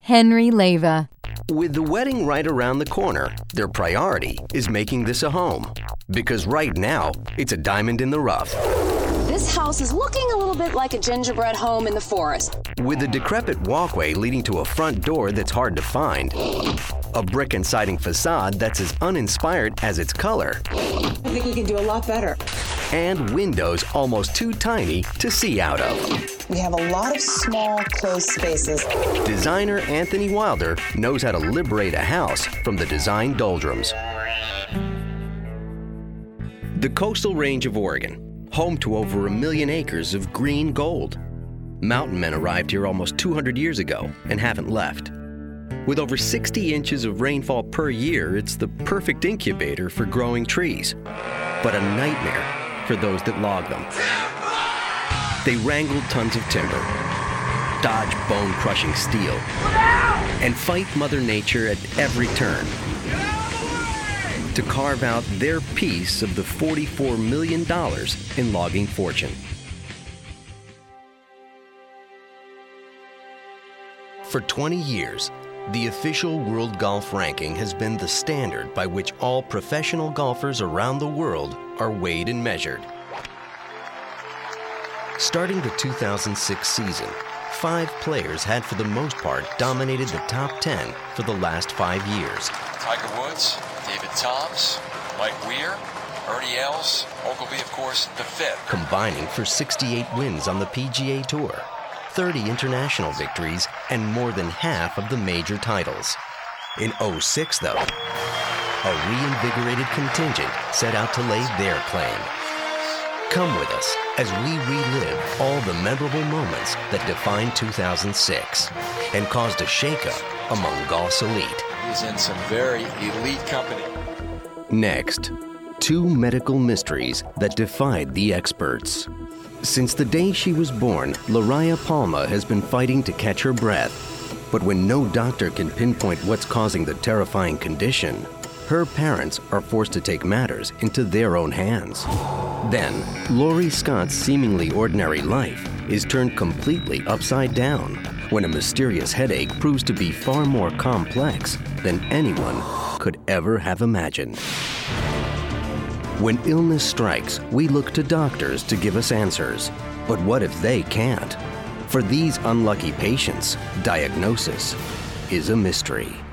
Henry Leyva. With the wedding right around the corner, their priority is making this a home. Because right now, it's a diamond in the rough. This house is looking a little bit like a gingerbread home in the forest. With a decrepit walkway leading to a front door that's hard to find, a brick and siding facade that's as uninspired as its color, I think we can do a lot better. and windows almost too tiny to see out of. We have a lot of small, closed spaces. Designer Anthony Wilder knows how to liberate a house from the design doldrums. The coastal range of Oregon, home to over 1 million acres of green gold. Mountain men arrived here almost 200 years ago and haven't left. With over 60 inches of rainfall per year, it's the perfect incubator for growing trees, but a nightmare for those that log them. They wrangle tons of timber, dodge bone-crushing steel, and fight Mother Nature at every turn to carve out their piece of the $44 million in logging fortune. For 20 years, the official World Golf Ranking has been the standard by which all professional golfers around the world are weighed and measured. Starting the 2006 season, 5 players had for the most part dominated the top 10 for the last 5 years. Tiger Woods, David Toms, Mike Weir, Ernie Els, Ogilvy, of course, the 5th. Combining for 68 wins on the PGA Tour, 30 international victories, and more than half of the major titles. In '06, though, a reinvigorated contingent set out to lay their claim. Come with us as we relive all the memorable moments that defined 2006 and caused a shakeup among golf's elite. He's in some very elite company. Next, 2 medical mysteries that defied the experts. Since the day she was born, Laraya Palma has been fighting to catch her breath. But when no doctor can pinpoint what's causing the terrifying condition, her parents are forced to take matters into their own hands. Then, Laurie Scott's seemingly ordinary life is turned completely upside down when a mysterious headache proves to be far more complex than anyone could ever have imagined. When illness strikes, we look to doctors to give us answers. But what if they can't? For these unlucky patients, diagnosis is a mystery.